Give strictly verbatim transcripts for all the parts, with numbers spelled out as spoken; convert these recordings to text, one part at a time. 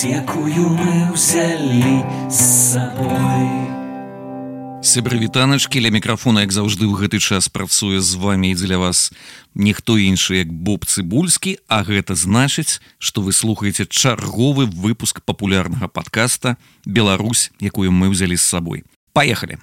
якую мы ўзялі з сабой. Сябры вітаначкі, ля мікрафона, як заўжды, ў гэты час працуе з вамі і дзеля вас ніхто іншы, як Боб Цыбульскі, а гэта значыць, што вы слухаеце чарговы выпуск папулярнага падкаста «Беларусь, якую мы ўзялі з сабой». Паехалі!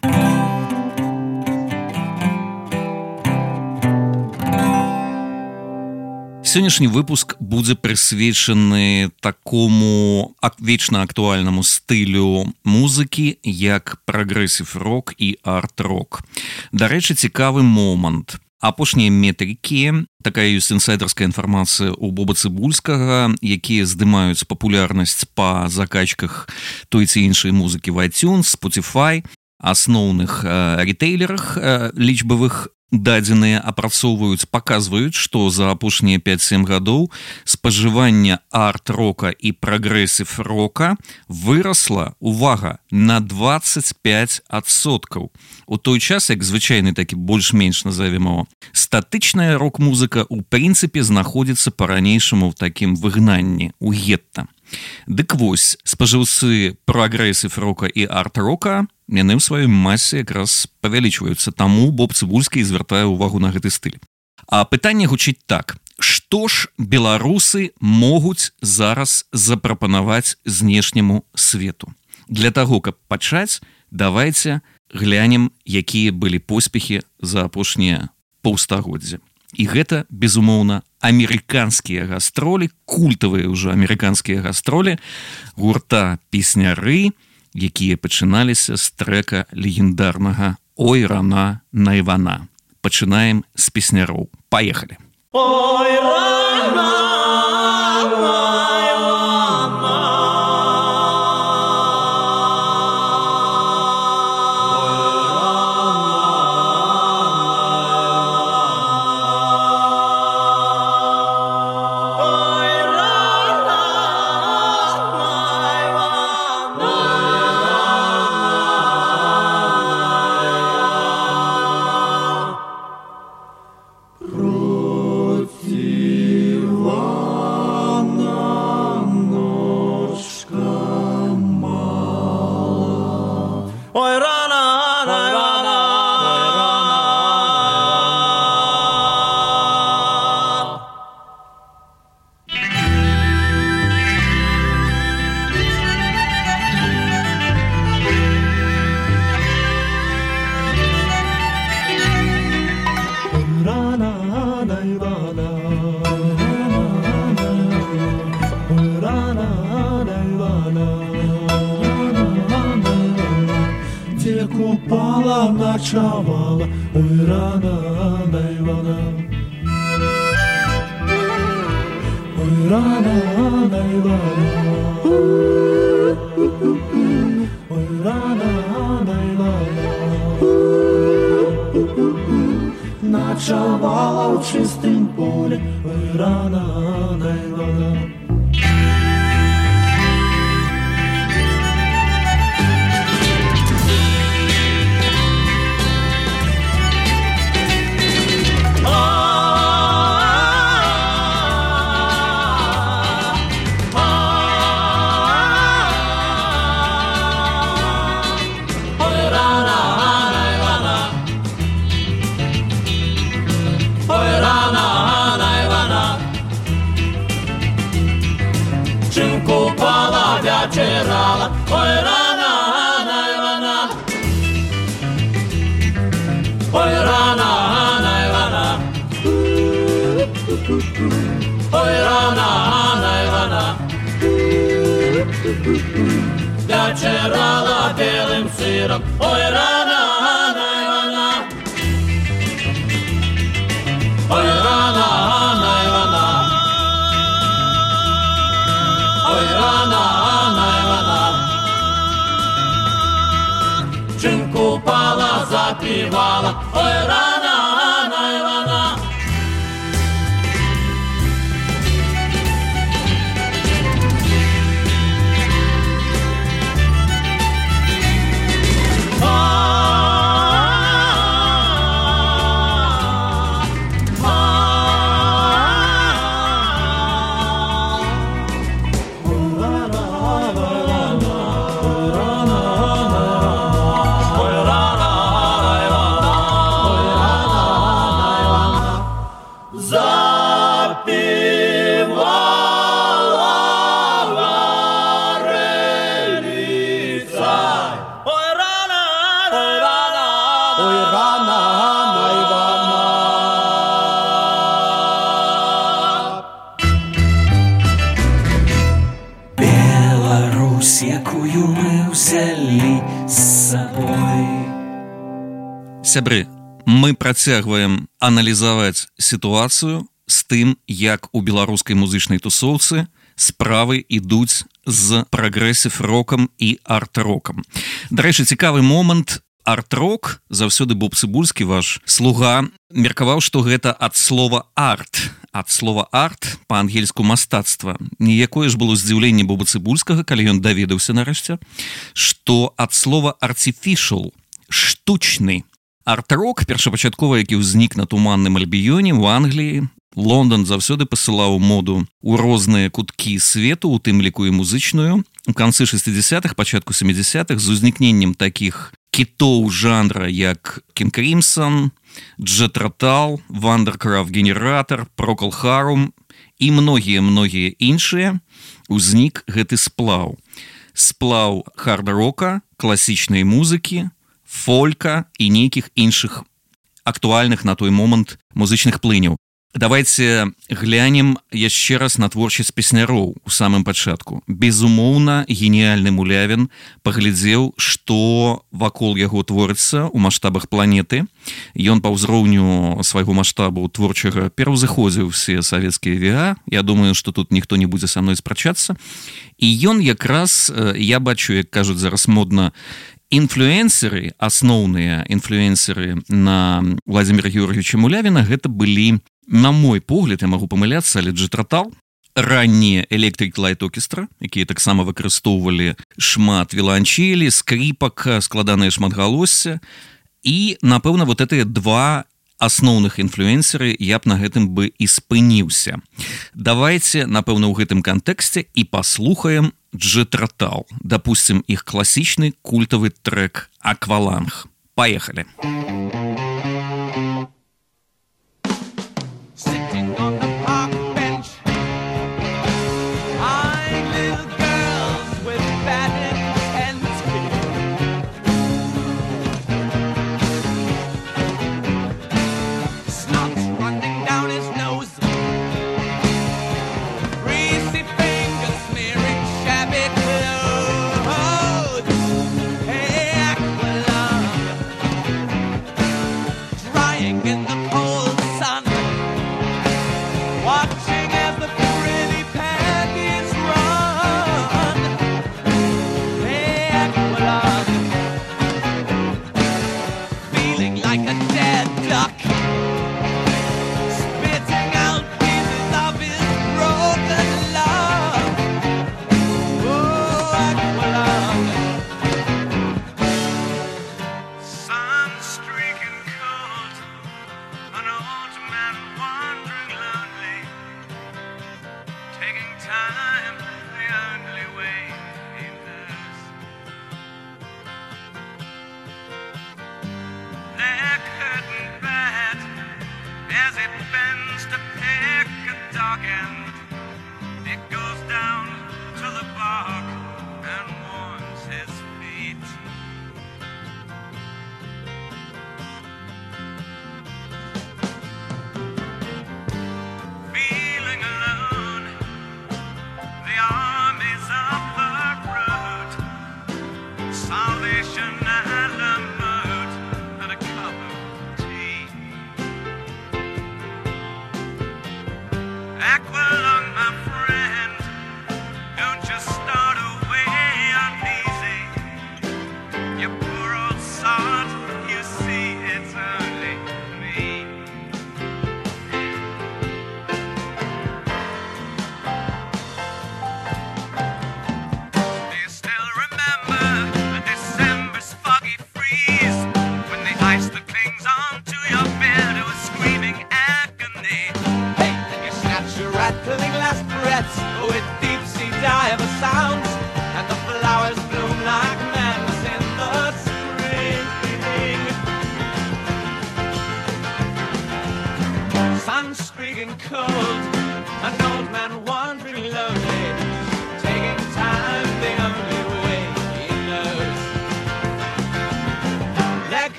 Сённяшні выпуск будзе прысвечаны такому вечна актуальнаму стылю музыкі, як прагрэсів-рок і арт-рок. Дарэчы, цікавы момант. Апошнія метрыкі, такая ёсць інсайдерская інфармацыя ў Боба Цыбульскага, якія здымаюць папулярнасць па закачках той ці іншай музыкі в iTunes, Spotify, асноўных э, ритейлерах э, лічбавых дадзеныя апрацоўваюць, паказваюць, што за апошнія пяць-сем гадоў спажыванне арт-рока і прагрэсів-рока вырасла, увага, на дваццаць пяць адсоткаў. У той час, як звычайны такі больш-менш назовем его, статычная рок-музыка ў прынцыпе знаходзіцца па-ранейшаму ў такім выгнанні, у гетта. Дык вось, спажыўцы прагрэсів-рока і арт-рока яны ў сваёй масе якраз павялічваюцца, таму Боб Цыбульскі звяртае ўвагу на гэты стыль. А пытанне гучыць так: што ж беларусы могуць зараз запрапанаваць знешняму свету? Для таго, каб пачаць, давайце глянем, якія былі поспехі за апошнія паўстагоддзя. І гэта, безумоўна, амерыканскія гастролі, культавыя ўжо амерыканскія гастролі гурта «Песняры», якія пачыналіся з трэка легендарнага «Ой, рана, найвана». Пачынаем з песняроў. Паехалі! Ой, рана, ночевала, ой, рана, найвана. Ой, рана, найвана. Ой, рана, найвана. Ночевала в чистом поле, ой, рана, найвана. Ой, рана, найвана. Ой, рана, найвана. Ой, рана, найвана. Вечерала белым сыром. Ой, рана, найвана. Ой, рана, найвана. Ой, рана, упала, запевала, ой, рана, найвана. якую мы ўзялі з сабой. Сябры, мы працягваем аналізаваць сітуацыю з тым, як у беларускай музычнай тусоўцы справы ідуць з прагрэсів-рокам і арт-рокам. Дарэчы, цікавы момант. Арт-рок, заўсёды Боб Цыбульскі, ваш слуга, меркаваў, што гэта ад слова арт. Ад слова арт па-ангельску мастацтва. Ніякое ж было здзіўленне Боба Цыбульскага, калі ён даведаўся нарэшце, што ад слова artificial, штучны. Арт-рок, першапачаткова, які ўзнік на туманным Альбіёне ў Англіі, Лондан заўсёды пасылаў моду ў розныя куткі свету, у тым ліку і музычную. У канцы шэсцідзясятых, пачатку сямідзясятых з узнікненнем такіх кітоў жанра, як King Crimson, Jet Rotal, Wondercraft Generator, Procol Harum і многія-многія іншыя, узнік гэты сплаў. Сплаў хард-рока, класічнай музыкі, фолька і нейкіх іншых актуальных на той момант музычных плыняў. Давайте глянем яшчэ раз на творчасць песняроў у самым пачатку. Безумоўна, геніяльны Мулявін паглядзеў, што вакол яго творыцца ў маштабах планеты. Ён па ўзроўню свайго маштабу творчага пераўзыходзіў все савецкія вега. Я думаю, што тут ніхто не будзе са мной спрачацца. І ён якраз, я бачу, як кажуць зараз модна, інфлюэнсеры, асноўныя інфлюэнсеры на Владзіміра Георгіевича Мулявіна, гэта былі, на мой погляд, я магу памыляцца, але Jet Rotal, раннія Electric Light Orchestra, якія таксама выкарыстоўвалі шмат віланчэлі, скрипак, складанае шматгалоссе, і, напэўна, вот гэтыя два асноўных інфлюэнсеры, я б на гэтым бы і спыніўся. Давайте, напэўна, ў гэтым кантэксце і паслухаем Jet Rotal. Допустим, іх класічны культавы трек «Акваланг». Поехали!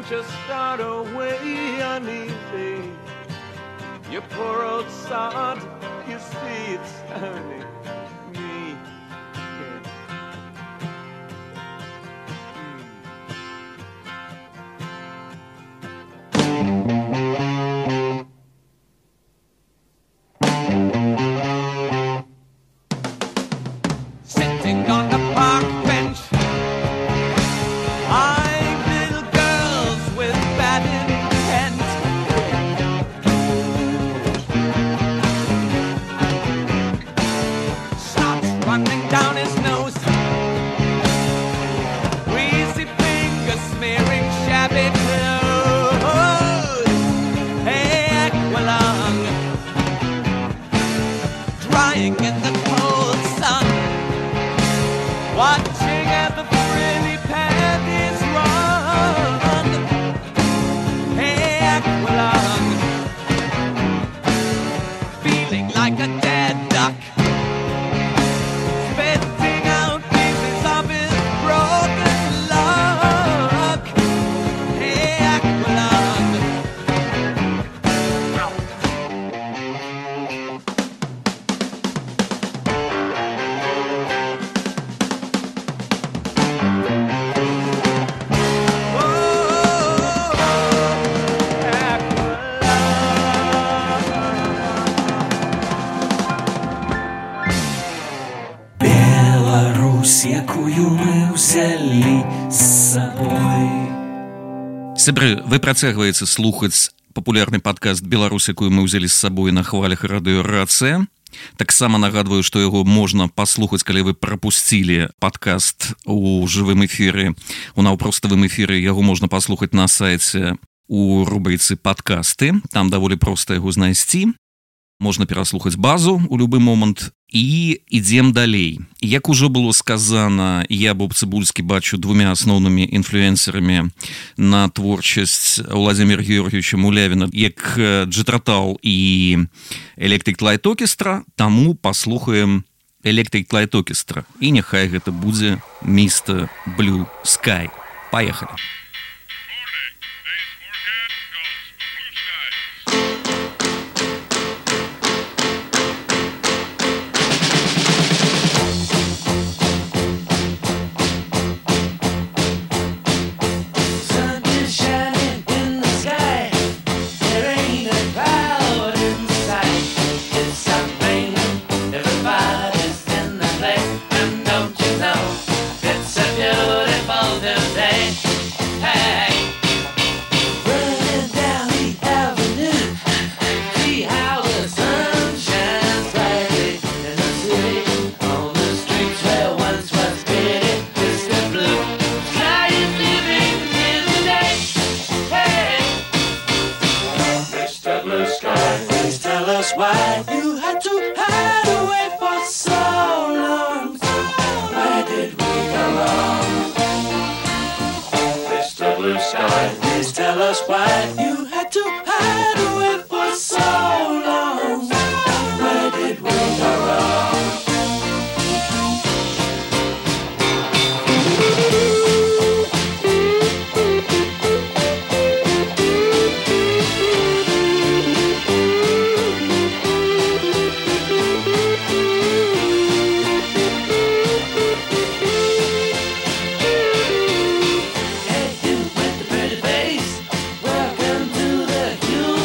Can't you start away uneasy? You poor old sod, you see it's only me. Sitting on the park bench, eyeing little girls with bad intent. Snot running down his nose, greasy fingers smearing shabby clothes. Hey, Aqualung, drying in the cold sun, watching as the frilly panties run. Hey, Aqualung, feeling like a dead duck, spitting out pieces of his broken luck. Hey, Aqualung, Беларусь, якую мы ўзялі з сабой. Сябры, вы працягваеце слухаць папулярны падкаст «Беларусь, якую мы ўзялі з сабой» на хвалях радыё «Рацыя». Таксама нагадваю, што яго можна паслухаць, калі вы прапусцілі падкаст у жывым эфіры, у наўпроставым эфіры. Яго можна паслухаць на сайце у рубрыцы «Падкасты». Там даволі проста яго знайсці. Можна пераслухаць базу ў любы момант. І ідзем далей. Як ужо было сказана, я, Боб Цыбульскі, бачу двумя асноўнымі інфлюэнсерамі на творчасць Владзіміра Георгіевича Мулявіна, як Джетратал і Electric Light Orchestra, таму паслухаем Electric Light Orchestra. І няхай гэта будзе містер Blue Sky. Паехалі. Why you had to hide away for so long? Where did we go wrong? Mister Blue Sky, please tell us why you had to hide away for so long. Where did we go wrong? Hey, you with the pretty face, welcome to the human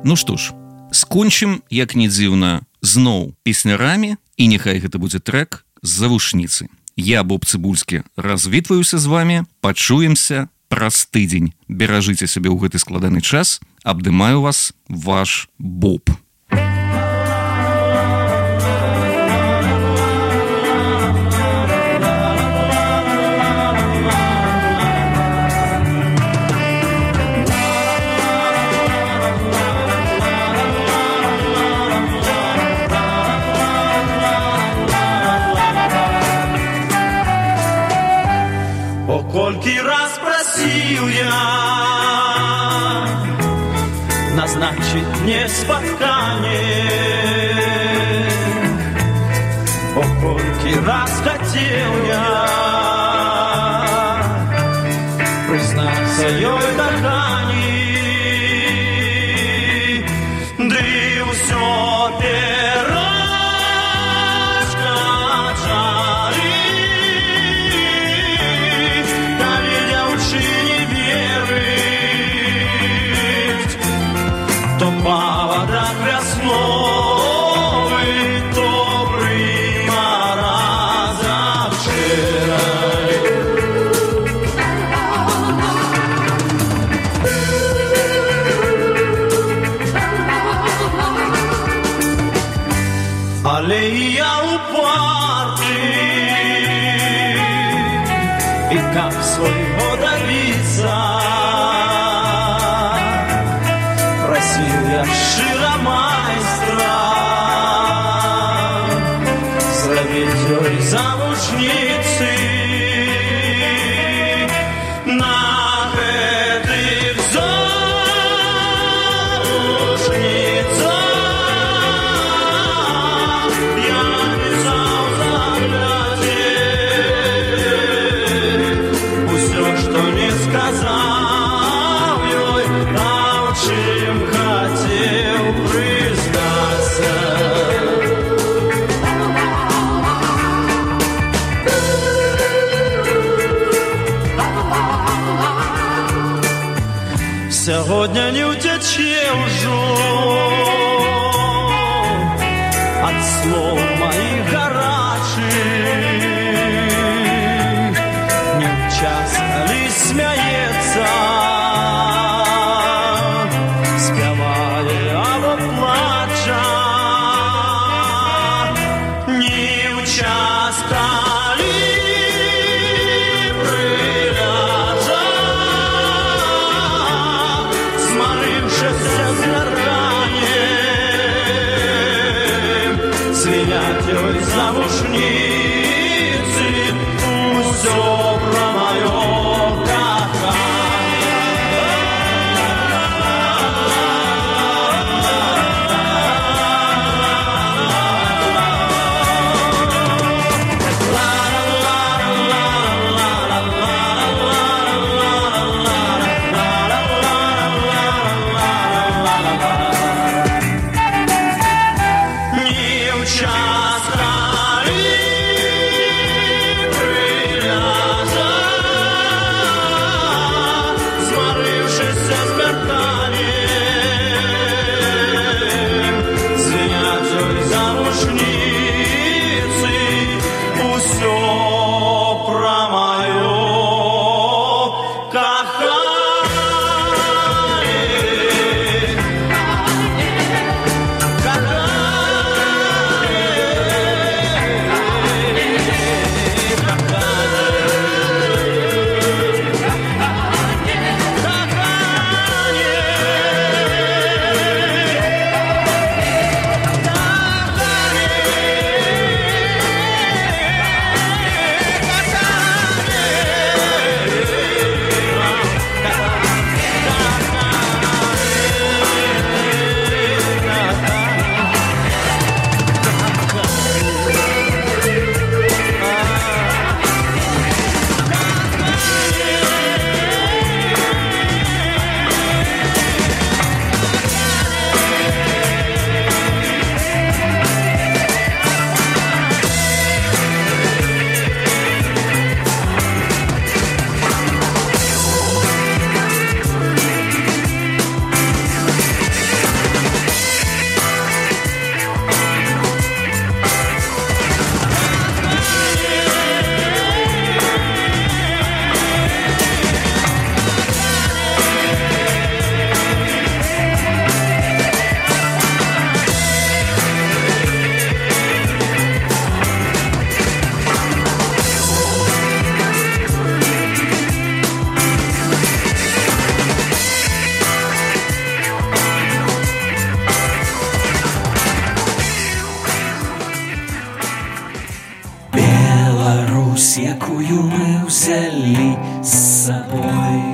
Ну што ж, скончым, як не дзіўна, зноў песнярамі, і няхай гэта будзе трэк з завушніцы. Я, Боб Цыбульскі, развітваюся з вами, пачуемся праз тыдзень. Беражыце сябе ў гэты складаны час, абдымаю вас, ваш Боб. Колькі раз просил я назначить мне споткание, о, колькі раз хотел я признаться ёй кохании, да и всё пирожка чары. То поводок весновый, добрый морозок вчерой. Аллея у парки, и как своего добиться, просил я широмайстра зробить ёй замужніцы. На гэтых замужніцах я пісаў заглядзе усё, што не сказаў ёй, а ў чым хотел признаться. Сегодня не утече уже от слов моих горячих, не в час ли смеется, спевая або плача, не в час ли приляжа, сморившися згараннем, звенять ёй завушніцы, усё про моё коханье. Беларусь, якую мы ўзялі з сабой.